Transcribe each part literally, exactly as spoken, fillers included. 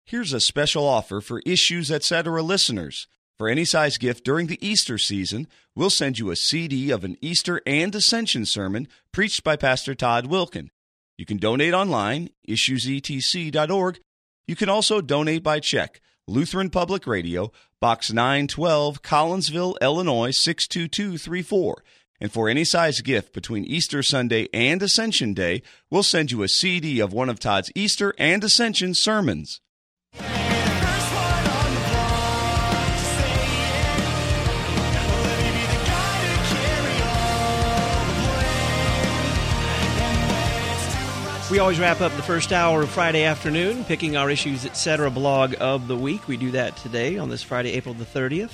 Here's a special offer for Issues Etc. listeners. For any size gift during the Easter season, we'll send you a C D of an Easter and Ascension sermon preached by Pastor Todd Wilkin. You can donate online, issues e t c dot org. You can also donate by check. Lutheran Public Radio, Box nine twelve, Collinsville, Illinois six two two three four. And for any size gift between Easter Sunday and Ascension Day, we'll send you a C D of one of Todd's Easter and Ascension sermons. We always wrap up the first hour of Friday afternoon picking our Issues Etc. blog of the week. We do that today on this Friday, April the thirtieth.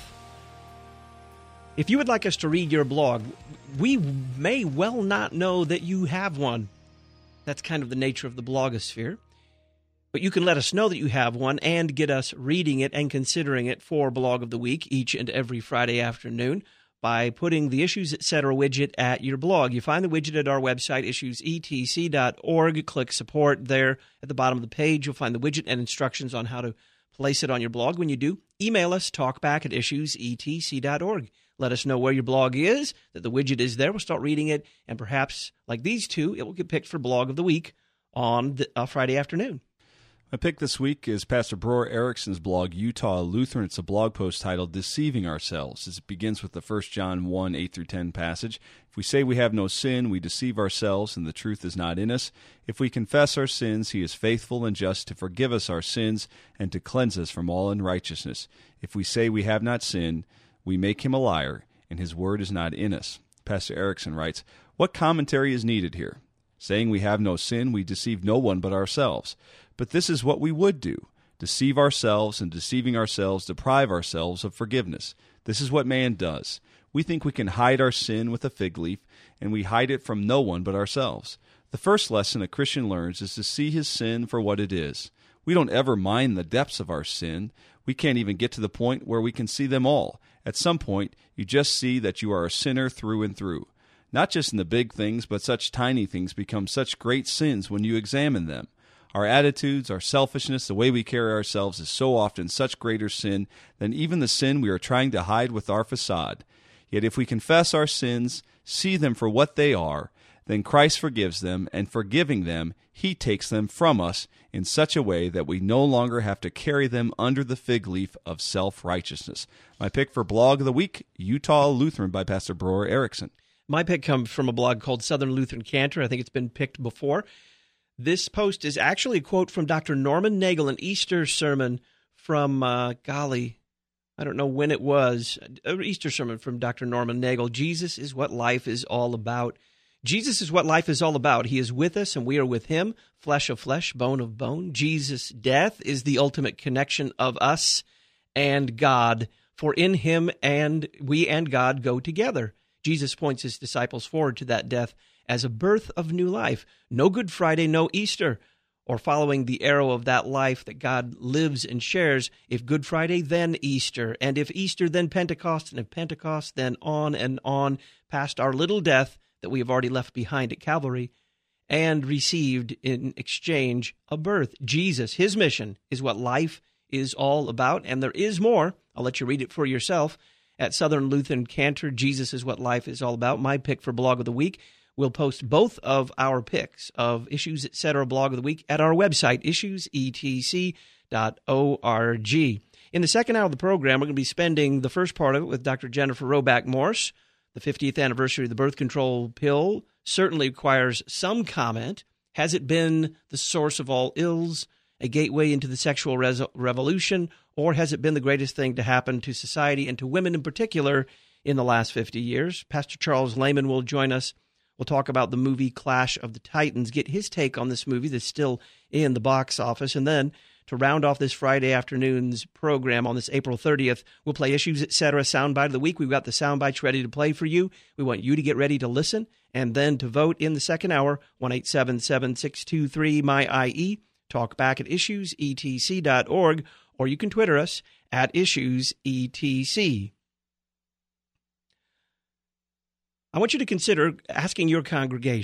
If you would like us to read your blog, we may well not know that you have one. That's kind of the nature of the blogosphere. But you can let us know that you have one and get us reading it and considering it for Blog of the Week each and every Friday afternoon by putting the Issues Etc. widget at your blog. You find the widget at our website, issues e t c dot org. Click Support there. At the bottom of the page, you'll find the widget and instructions on how to place it on your blog. When you do, email us, talkback at issues e t c dot org. Let us know where your blog is, that the widget is there. We'll start reading it, and perhaps, like these two, it will get picked for Blog of the Week on the, uh, Friday afternoon. My pick this week is Pastor Bror Erickson's blog, Utah Lutheran. It's a blog post titled Deceiving Ourselves. It begins with the First John one, eight through ten passage. If we say we have no sin, we deceive ourselves, and the truth is not in us. If we confess our sins, he is faithful and just to forgive us our sins and to cleanse us from all unrighteousness. If we say we have not sinned, we make him a liar, and his word is not in us. Pastor Erickson writes, what commentary is needed here? Saying we have no sin, we deceive no one but ourselves. But this is what we would do: deceive ourselves, and deceiving ourselves, deprive ourselves of forgiveness. This is what man does. We think we can hide our sin with a fig leaf, and we hide it from no one but ourselves. The first lesson a Christian learns is to see his sin for what it is. We don't ever mind the depths of our sin. We can't even get to the point where we can see them all. At some point, you just see that you are a sinner through and through. Not just in the big things, but such tiny things become such great sins when you examine them. Our attitudes, our selfishness, the way we carry ourselves is so often such greater sin than even the sin we are trying to hide with our facade. Yet if we confess our sins, see them for what they are, then Christ forgives them, and forgiving them, he takes them from us in such a way that we no longer have to carry them under the fig leaf of self-righteousness. My pick for Blog of the Week, Utah Lutheran by Pastor Bror Erickson. My pick comes from a blog called Southern Lutheran Cantor. I think it's been picked before. This post is actually a quote from Doctor Norman Nagel, an Easter sermon from, uh, golly, I don't know when it was, an Easter sermon from Doctor Norman Nagel. Jesus is what life is all about. Jesus is what life is all about. He is with us, and we are with him, flesh of flesh, bone of bone. Jesus' death is the ultimate connection of us and God, for in him and we and God go together. Jesus points his disciples forward to that death as a birth of new life. No Good Friday, no Easter, or following the arrow of that life that God lives and shares. If Good Friday, then Easter, and if Easter, then Pentecost, and if Pentecost, then on and on past our little death that we have already left behind at Calvary and received in exchange a birth. Jesus, his mission is what life is all about, and there is more. I'll let you read it for yourself at Southern Lutheran Cantor. Jesus is what life is all about. My pick for Blog of the Week. We'll post both of our picks of Issues Etc. Blog of the Week at our website, issues e t c dot org. In the second hour of the program, we're going to be spending the first part of it with Doctor Jennifer Roback Morse. The fiftieth anniversary of the birth control pill certainly requires some comment. Has it been the source of all ills, a gateway into the sexual res- revolution, or has it been the greatest thing to happen to society and to women in particular in the last fifty years? Pastor Charles Lehman will join us. We'll talk about the movie Clash of the Titans, get his take on this movie that's still in the box office. And then to round off this Friday afternoon's program on this April thirtieth, we'll play Issues Etc. Soundbite of the Week. We've got the soundbites ready to play for you. We want you to get ready to listen and then to vote in the second hour, one eight seven seven, six two three, M Y I E. Talk back at issues e t c dot org, or you can Twitter us at issues e t c. I want you to consider asking your congregation,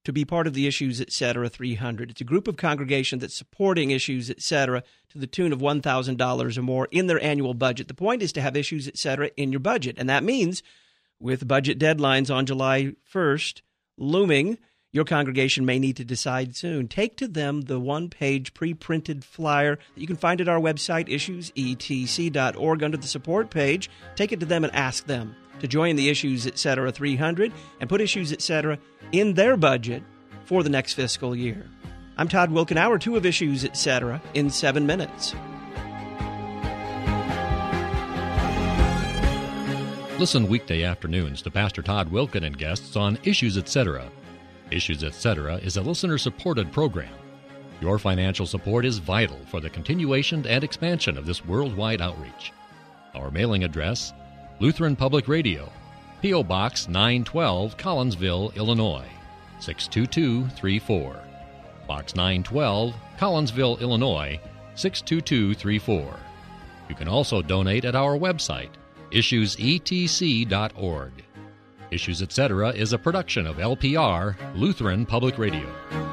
to be part of the Issues Etc. three hundred. It's a group of congregation that's supporting Issues Etc. to the tune of one thousand dollars or more in their annual budget. The point is to have Issues Etc. in your budget, and that means with budget deadlines on July first looming, your congregation may need to decide soon. Take to them the one-page pre-printed flyer that you can find at our website, issues e t c dot org, under the support page. Take it to them and ask them to join the Issues Etc. three hundred and put Issues Etc. in their budget for the next fiscal year. I'm Todd Wilken, hour two of Issues Etc. in seven minutes. Listen weekday afternoons to Pastor Todd Wilken and guests on Issues Etc. Issues Etc. is a listener-supported program. Your financial support is vital for the continuation and expansion of this worldwide outreach. Our mailing address, Lutheran Public Radio, P O. Box nine twelve, Collinsville, Illinois, six two two three four. Box nine twelve, Collinsville, Illinois, six two two three four. You can also donate at our website, issues e t c dot org. Issues Etc. is a production of L P R, Lutheran Public Radio.